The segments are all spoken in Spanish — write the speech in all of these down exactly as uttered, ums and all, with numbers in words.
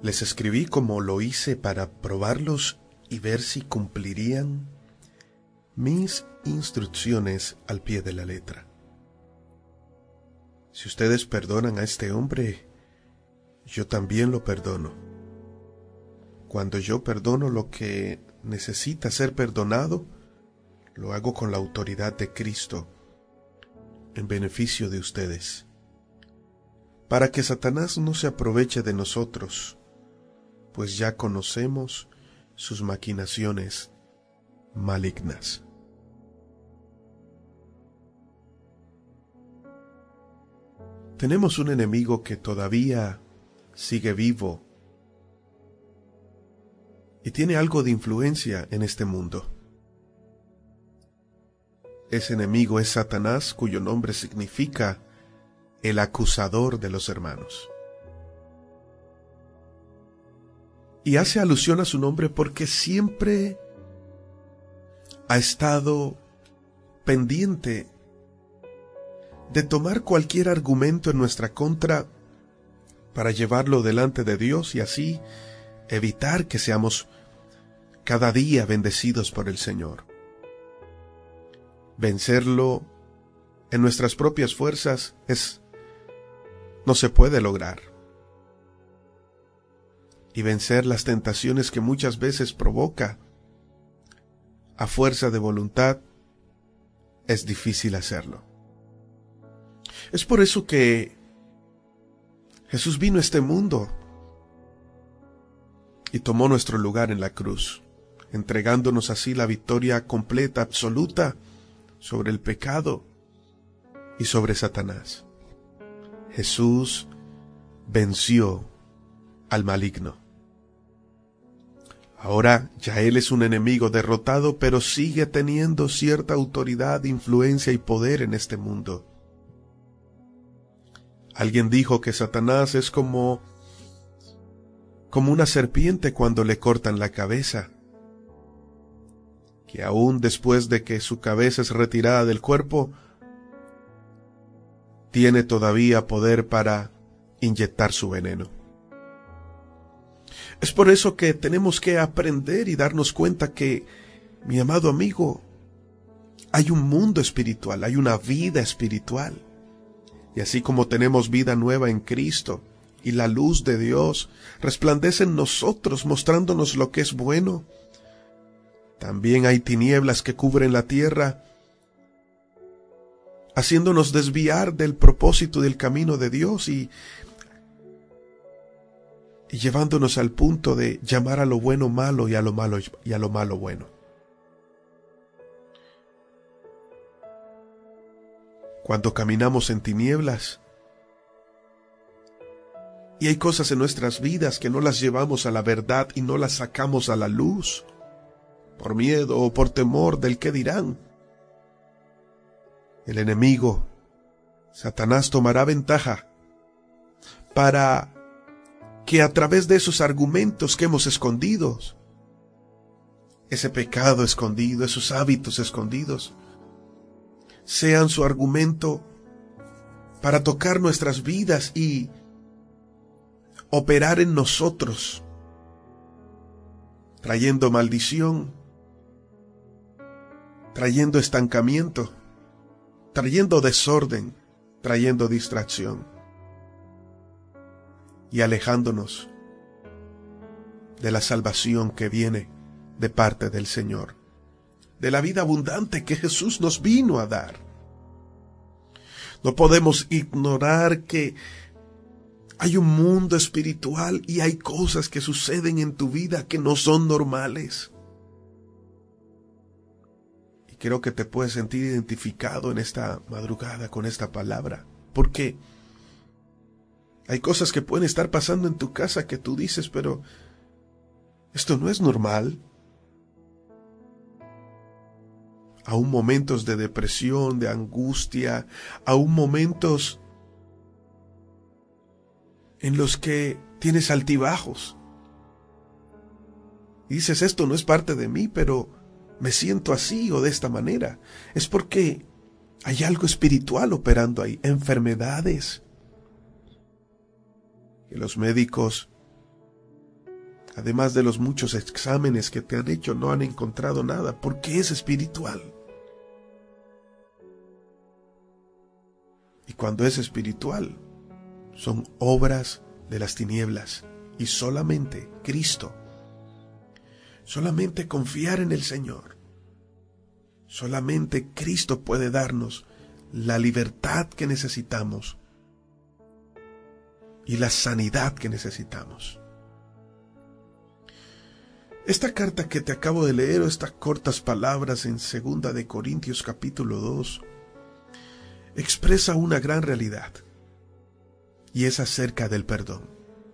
Les escribí como lo hice para probarlos y ver si cumplirían mis instrucciones al pie de la letra. Si ustedes perdonan a este hombre, yo también lo perdono. Cuando yo perdono lo que necesita ser perdonado, lo hago con la autoridad de Cristo, en beneficio de ustedes, para que Satanás no se aproveche de nosotros, pues ya conocemos sus maquinaciones malignas. Tenemos un enemigo que todavía sigue vivo y tiene algo de influencia en este mundo. Ese enemigo es Satanás, cuyo nombre significa el acusador de los hermanos. Y hace alusión a su nombre porque siempre ha estado pendiente de tomar cualquier argumento en nuestra contra para llevarlo delante de Dios y así evitar que seamos cada día bendecidos por el Señor. Vencerlo en nuestras propias fuerzas es no se puede lograr. Y vencer las tentaciones que muchas veces provoca a fuerza de voluntad es difícil hacerlo. Es por eso que Jesús vino a este mundo y tomó nuestro lugar en la cruz, entregándonos así la victoria completa, absoluta, sobre el pecado y sobre Satanás. Jesús venció al maligno. Ahora ya él es un enemigo derrotado, pero sigue teniendo cierta autoridad, influencia y poder en este mundo. Alguien dijo que Satanás es como, como una serpiente cuando le cortan la cabeza, que aún después de que su cabeza es retirada del cuerpo, tiene todavía poder para inyectar su veneno. Es por eso que tenemos que aprender y darnos cuenta que, mi amado amigo, hay un mundo espiritual, hay una vida espiritual. Y así como tenemos vida nueva en Cristo y la luz de Dios resplandece en nosotros mostrándonos lo que es bueno, también hay tinieblas que cubren la tierra, haciéndonos desviar del propósito del camino de Dios y, y llevándonos al punto de llamar a lo bueno malo y a lo malo y a lo malo bueno. Cuando caminamos en tinieblas y hay cosas en nuestras vidas que no las llevamos a la verdad y no las sacamos a la luz, por miedo o por temor del qué dirán, el enemigo, Satanás, tomará ventaja para que a través de esos argumentos que hemos escondido, ese pecado escondido, esos hábitos escondidos, sean su argumento para tocar nuestras vidas y operar en nosotros, trayendo maldición, trayendo estancamiento, trayendo desorden, trayendo distracción y alejándonos de la salvación que viene de parte del Señor, de la vida abundante que Jesús nos vino a dar. No podemos ignorar que hay un mundo espiritual y hay cosas que suceden en tu vida que no son normales. Y creo que te puedes sentir identificado en esta madrugada con esta palabra, porque hay cosas que pueden estar pasando en tu casa que tú dices, pero esto no es normal. Aún momentos de depresión, de angustia, aún momentos en los que tienes altibajos. Y dices, esto no es parte de mí, pero me siento así o de esta manera. Es porque hay algo espiritual operando ahí, enfermedades que los médicos además de los muchos exámenes que te han hecho, no han encontrado nada, porque es espiritual. Y cuando es espiritual, son obras de las tinieblas, y solamente Cristo, solamente confiar en el Señor, solamente Cristo puede darnos la libertad que necesitamos y la sanidad que necesitamos. Esta carta que te acabo de leer, o estas cortas palabras en segunda de Corintios capítulo dos, expresa una gran realidad, y es acerca del perdón.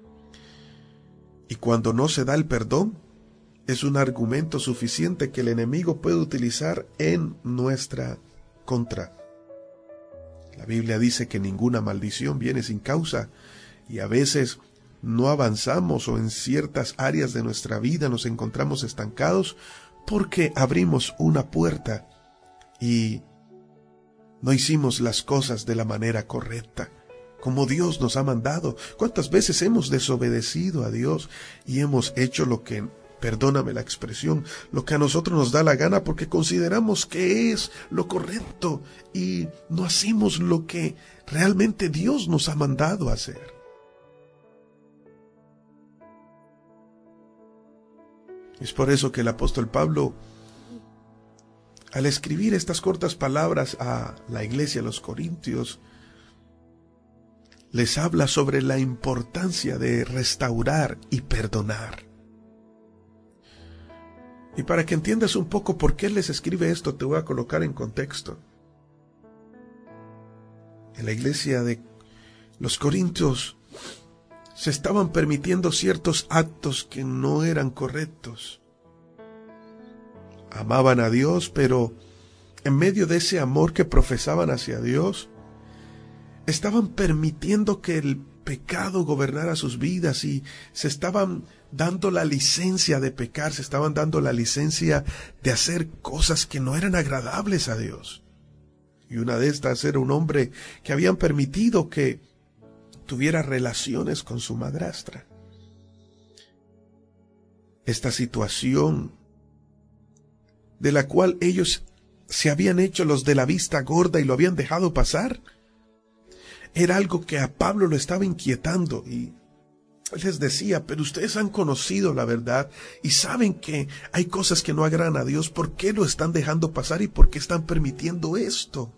Y cuando no se da el perdón, es un argumento suficiente que el enemigo puede utilizar en nuestra contra. La Biblia dice que ninguna maldición viene sin causa, y a veces no avanzamos, o en ciertas áreas de nuestra vida nos encontramos estancados porque abrimos una puerta y no hicimos las cosas de la manera correcta, como Dios nos ha mandado. ¿Cuántas veces hemos desobedecido a Dios y hemos hecho lo que, perdóname la expresión, lo que a nosotros nos da la gana porque consideramos que es lo correcto y no hacemos lo que realmente Dios nos ha mandado a hacer? Es por eso que el apóstol Pablo, al escribir estas cortas palabras a la iglesia, a los corintios, les habla sobre la importancia de restaurar y perdonar. Y para que entiendas un poco por qué les escribe esto, te voy a colocar en contexto. En la iglesia de los corintios se estaban permitiendo ciertos actos que no eran correctos. Amaban a Dios, pero en medio de ese amor que profesaban hacia Dios, estaban permitiendo que el pecado gobernara sus vidas y se estaban dando la licencia de pecar, se estaban dando la licencia de hacer cosas que no eran agradables a Dios. Y una de estas era un hombre que habían permitido que tuviera relaciones con su madrastra. Esta situación de la cual ellos se habían hecho los de la vista gorda y lo habían dejado pasar, era algo que a Pablo lo estaba inquietando, y él les decía: pero ustedes han conocido la verdad y saben que hay cosas que no agradan a Dios. ¿Por qué lo están dejando pasar y por qué están permitiendo esto?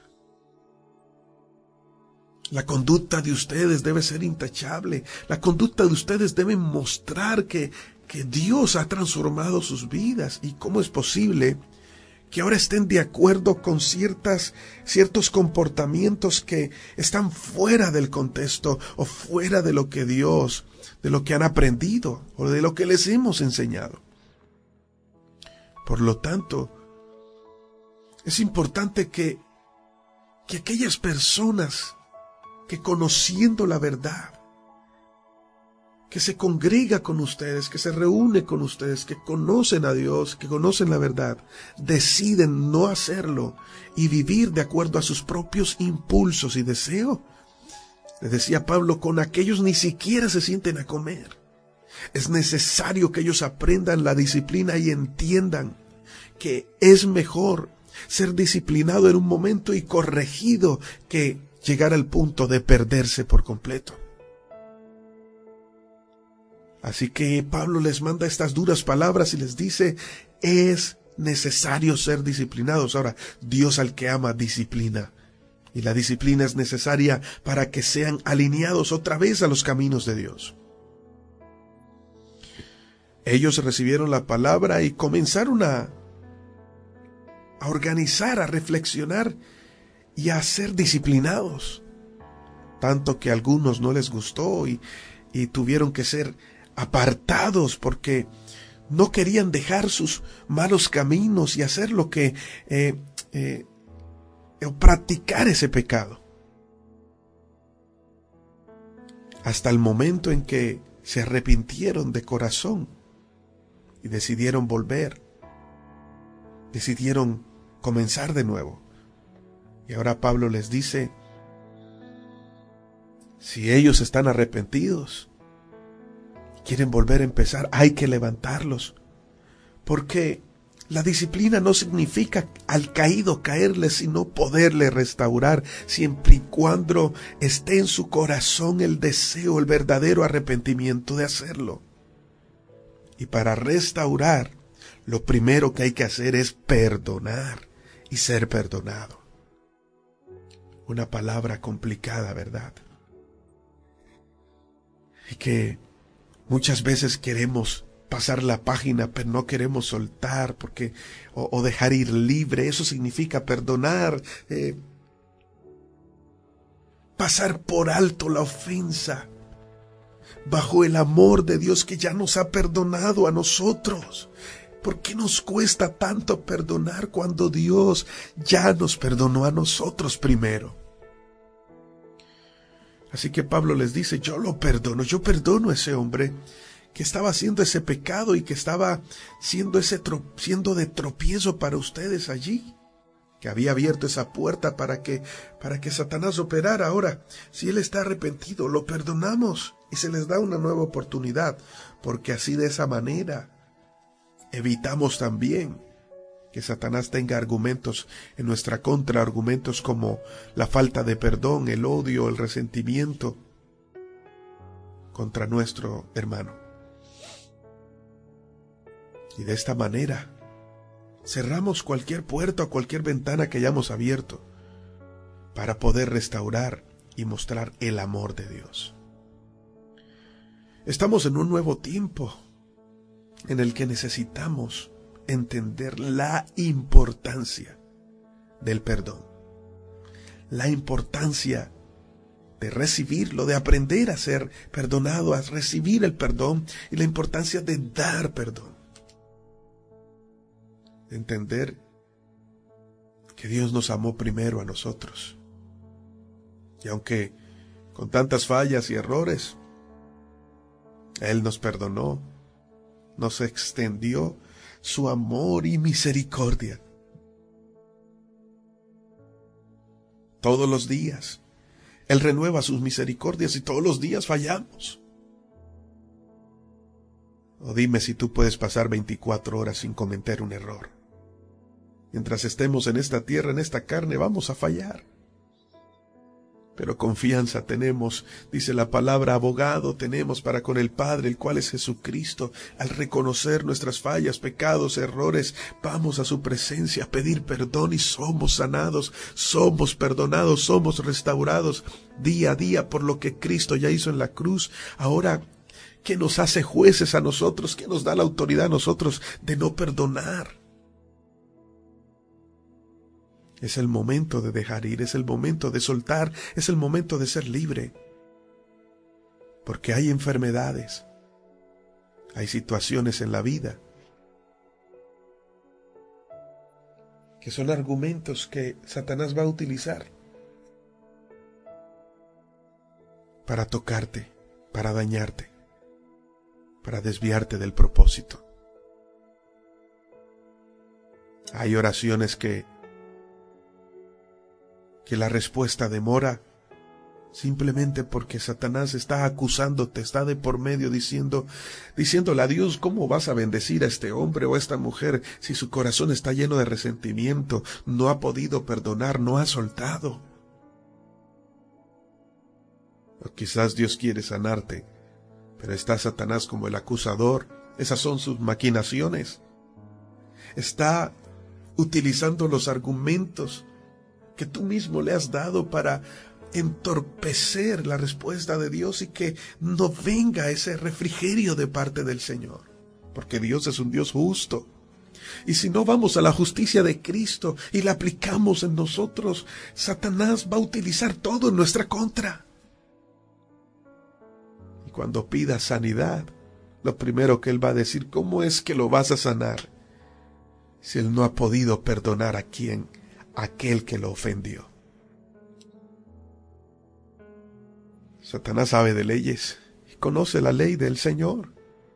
La conducta de ustedes debe ser intachable. La conducta de ustedes debe mostrar que, que Dios ha transformado sus vidas. ¿Y cómo es posible que ahora estén de acuerdo con ciertas, ciertos comportamientos que están fuera del contexto o fuera de lo que Dios, de lo que han aprendido o de lo que les hemos enseñado? Por lo tanto, es importante que, que aquellas personas que, conociendo la verdad, que se congrega con ustedes, que se reúne con ustedes, que conocen a Dios, que conocen la verdad, deciden no hacerlo y vivir de acuerdo a sus propios impulsos y deseos. Les decía Pablo: con aquellos ni siquiera se sienten a comer. Es necesario que ellos aprendan la disciplina y entiendan que es mejor ser disciplinado en un momento y corregido que llegar al punto de perderse por completo. Así que Pablo les manda estas duras palabras y les dice: es necesario ser disciplinados. Ahora, Dios al que ama disciplina, y la disciplina es necesaria para que sean alineados otra vez a los caminos de Dios. Ellos recibieron la palabra y comenzaron a, a organizar, a reflexionar y a ser disciplinados, tanto que a algunos no les gustó y, y tuvieron que ser apartados porque no querían dejar sus malos caminos y hacer lo que eh, eh, practicar ese pecado, hasta el momento en que se arrepintieron de corazón y decidieron volver, decidieron comenzar de nuevo. Y ahora Pablo les dice: si ellos están arrepentidos quieren volver a empezar, hay que levantarlos. Porque la disciplina no significa al caído caerle, sino poderle restaurar, siempre y cuando esté en su corazón el deseo, el verdadero arrepentimiento de hacerlo. Y para restaurar, lo primero que hay que hacer es perdonar y ser perdonado. Una palabra complicada, ¿verdad? Y que muchas veces queremos pasar la página, pero no queremos soltar porque o, o dejar ir libre. Eso significa perdonar, eh, pasar por alto la ofensa bajo el amor de Dios que ya nos ha perdonado a nosotros. ¿Por qué nos cuesta tanto perdonar cuando Dios ya nos perdonó a nosotros primero? Así que Pablo les dice, yo lo perdono, yo perdono a ese hombre que estaba haciendo ese pecado y que estaba siendo, ese tro- siendo de tropiezo para ustedes allí, que había abierto esa puerta para que, para que Satanás operara. Ahora, si él está arrepentido, lo perdonamos y se les da una nueva oportunidad, porque así de esa manera evitamos también que Satanás tenga argumentos en nuestra contra, argumentos como la falta de perdón, el odio, el resentimiento contra nuestro hermano. Y de esta manera cerramos cualquier puerta o cualquier ventana que hayamos abierto para poder restaurar y mostrar el amor de Dios. Estamos en un nuevo tiempo en el que necesitamos entender la importancia del perdón, la importancia de recibirlo, de aprender a ser perdonado, a recibir el perdón, y la importancia de dar perdón. De entender que Dios nos amó primero a nosotros. Y aunque con tantas fallas y errores, Él nos perdonó, nos extendió su amor y misericordia. Todos los días Él renueva sus misericordias y todos los días fallamos. O dime si tú puedes pasar veinticuatro horas sin cometer un error. Mientras estemos en esta tierra, en esta carne, vamos a fallar. Pero confianza tenemos, dice la palabra, abogado tenemos para con el Padre, el cual es Jesucristo. Al reconocer nuestras fallas, pecados, errores, vamos a su presencia a pedir perdón y somos sanados, somos perdonados, somos restaurados día a día por lo que Cristo ya hizo en la cruz. Ahora, ¿qué nos hace jueces a nosotros? ¿Qué nos da la autoridad a nosotros de no perdonar? Es el momento de dejar ir, es el momento de soltar, es el momento de ser libre. Porque hay enfermedades, hay situaciones en la vida que son argumentos que Satanás va a utilizar para tocarte, para dañarte, para desviarte del propósito. Hay oraciones que que la respuesta demora simplemente porque Satanás está acusándote, está de por medio diciendo, diciéndole a Dios, ¿cómo vas a bendecir a este hombre o a esta mujer si su corazón está lleno de resentimiento, no ha podido perdonar, no ha soltado? O quizás Dios quiere sanarte, pero está Satanás como el acusador. Esas son sus maquinaciones. Está utilizando los argumentos que tú mismo le has dado para entorpecer la respuesta de Dios y que no venga ese refrigerio de parte del Señor. Porque Dios es un Dios justo. Y si no vamos a la justicia de Cristo y la aplicamos en nosotros, Satanás va a utilizar todo en nuestra contra. Y cuando pidas sanidad, lo primero que Él va a decir, ¿cómo es que lo vas a sanar si Él no ha podido perdonar a quien? Aquel que lo ofendió. Satanás sabe de leyes y conoce la ley del Señor.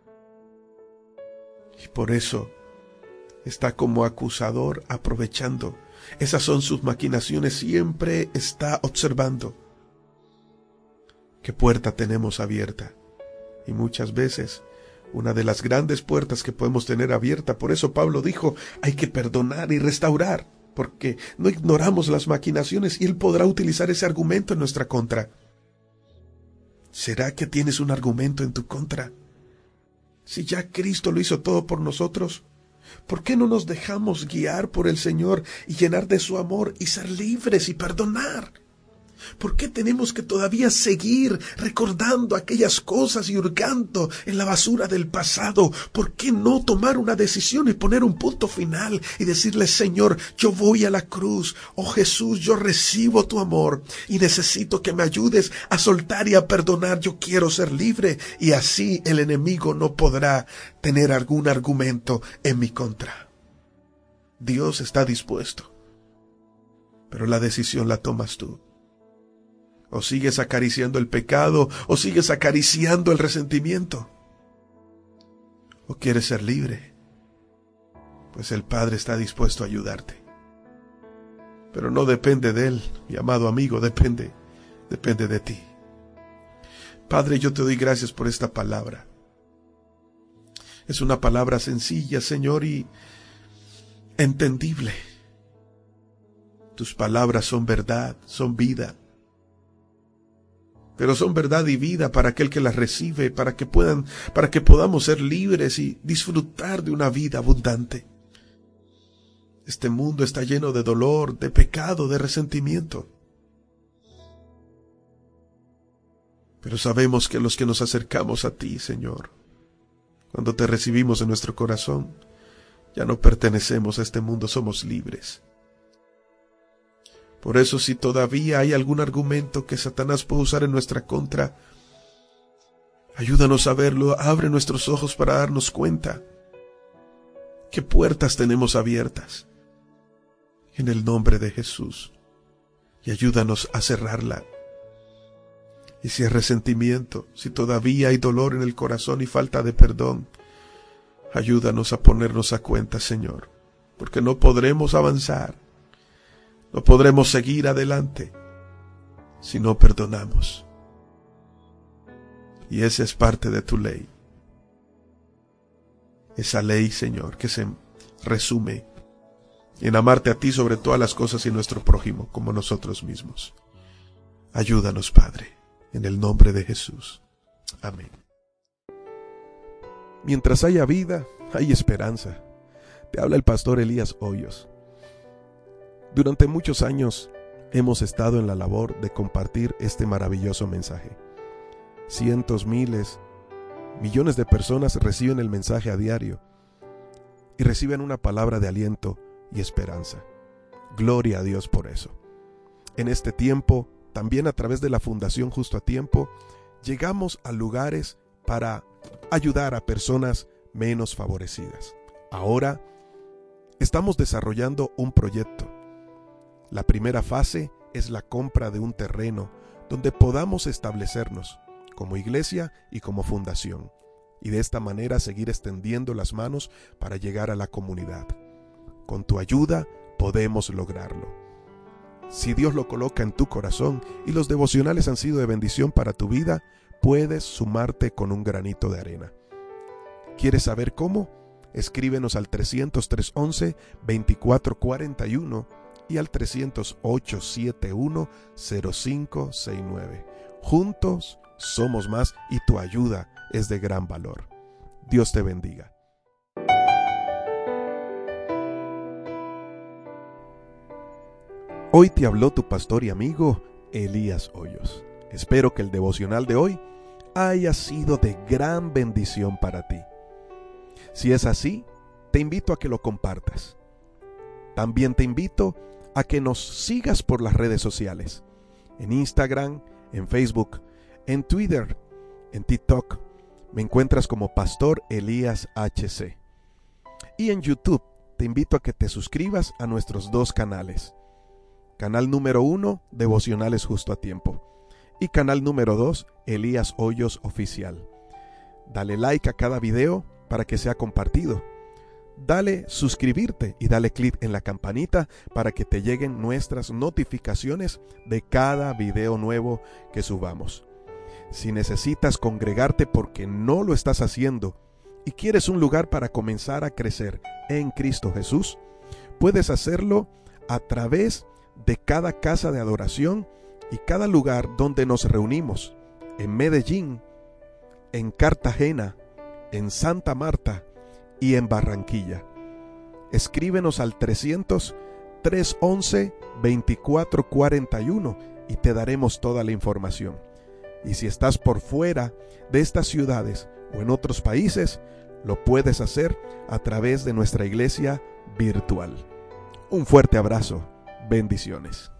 Y por eso está como acusador aprovechando. Esas son sus maquinaciones. Siempre está observando qué puerta tenemos abierta Y muchas veces, una de las grandes puertas que podemos tener abierta, por eso Pablo dijo, hay que perdonar y restaurar, porque no ignoramos las maquinaciones y él podrá utilizar ese argumento en nuestra contra. ¿Será que tienes un argumento en tu contra? Si ya Cristo lo hizo todo por nosotros, ¿por qué no nos dejamos guiar por el Señor y llenar de su amor y ser libres y perdonar? ¿Por qué tenemos que todavía seguir recordando aquellas cosas y hurgando en la basura del pasado? ¿Por qué no tomar una decisión y poner un punto final y decirle, Señor, yo voy a la cruz, oh Jesús, yo recibo tu amor y necesito que me ayudes a soltar y a perdonar, yo quiero ser libre, y así el enemigo no podrá tener algún argumento en mi contra? Dios está dispuesto, pero la decisión la tomas tú. O sigues acariciando el pecado, o sigues acariciando el resentimiento. O quieres ser libre, pues el Padre está dispuesto a ayudarte. Pero no depende de Él, mi amado amigo, depende, depende de ti. Padre, yo te doy gracias por esta palabra. Es una palabra sencilla, Señor, y entendible. Tus palabras son verdad, son vida. Pero son verdad y vida para aquel que las recibe, para que puedan, para que podamos ser libres y disfrutar de una vida abundante. Este mundo está lleno de dolor, de pecado, de resentimiento. Pero sabemos que los que nos acercamos a ti, Señor, cuando te recibimos en nuestro corazón, ya no pertenecemos a este mundo, somos libres. Por eso, si todavía hay algún argumento que Satanás puede usar en nuestra contra, ayúdanos a verlo, abre nuestros ojos para darnos cuenta qué puertas tenemos abiertas en el nombre de Jesús, y ayúdanos a cerrarla. Y si hay resentimiento, si todavía hay dolor en el corazón y falta de perdón, ayúdanos a ponernos a cuenta, Señor, porque no podremos avanzar. No podremos seguir adelante si no perdonamos. Y esa es parte de tu ley. Esa ley, Señor, que se resume en amarte a ti sobre todas las cosas y nuestro prójimo como nosotros mismos. Ayúdanos, Padre, en el nombre de Jesús. Amén. Mientras haya vida, hay esperanza. Te habla el pastor Elías Hoyos. Durante muchos años hemos estado en la labor de compartir este maravilloso mensaje. Cientos, miles, millones de personas reciben el mensaje a diario y reciben una palabra de aliento y esperanza. Gloria a Dios por eso. En este tiempo, también a través de la Fundación Justo a Tiempo, llegamos a lugares para ayudar a personas menos favorecidas. Ahora, estamos desarrollando un proyecto. La primera fase es la compra de un terreno donde podamos establecernos como iglesia y como fundación, y de esta manera seguir extendiendo las manos para llegar a la comunidad. Con tu ayuda podemos lograrlo. Si Dios lo coloca en tu corazón y los devocionales han sido de bendición para tu vida, puedes sumarte con un granito de arena. ¿Quieres saber cómo? Escríbenos al trescientos tres once veinticuatro cuarenta y uno y al trescientos ocho setenta y uno cero cinco sesenta y nueve. Juntos somos más y tu ayuda es de gran valor. Dios te bendiga. Hoy te habló tu pastor y amigo Elías Hoyos. Espero que el devocional de hoy haya sido de gran bendición para ti. Si es así, te invito a que lo compartas. También te invito a que nos sigas por las redes sociales, en Instagram, en Facebook, en Twitter, en TikTok. Me encuentras como Pastor Elías H C. Y en YouTube te invito a que te suscribas a nuestros dos canales. Canal número uno, Devocionales Justo a Tiempo. Y canal número dos, Elías Hoyos Oficial. Dale like a cada video para que sea compartido. Dale suscribirte y dale clic en la campanita para que te lleguen nuestras notificaciones de cada video nuevo que subamos. Si necesitas congregarte porque no lo estás haciendo y quieres un lugar para comenzar a crecer en Cristo Jesús, puedes hacerlo a través de cada casa de adoración y cada lugar donde nos reunimos, en Medellín, en Cartagena, en Santa Marta y en Barranquilla. Escríbenos al trescientos, trescientos once, veinticuatro cuarenta y uno y te daremos toda la información. Y si estás por fuera de estas ciudades o en otros países, lo puedes hacer a través de nuestra iglesia virtual. Un fuerte abrazo. Bendiciones.